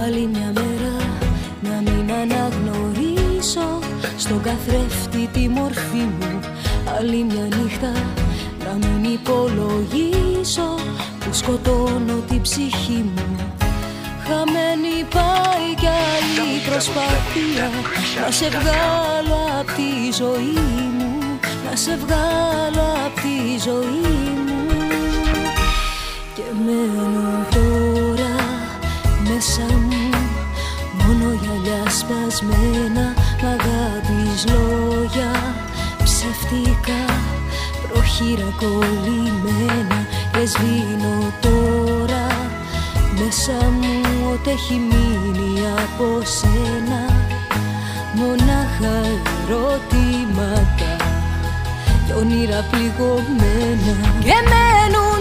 Άλλη μια μέρα να μην αναγνωρίσω στον καθρέφτη τη μορφή μου. Άλλη μια νύχτα να μην υπολογίσω που σκοτώνω την ψυχή μου. Χαμένη πάει κι άλλη προσπάθεια να σε βγάλω απ' τη ζωή μου, να σε βγάλω απ' τη ζωή μου. Και μένουν τώρα μέσα μου μόνο γυαλιά σπασμένα, μ' αγάπης λόγια ψευτικά, προχείρα κολλημένα. Και σβήνω τώρα μέσα μου ό,τι έχει μείνει από σένα, μονάχα ερωτήματα και όνειρα πληγωμένα. Και μένουν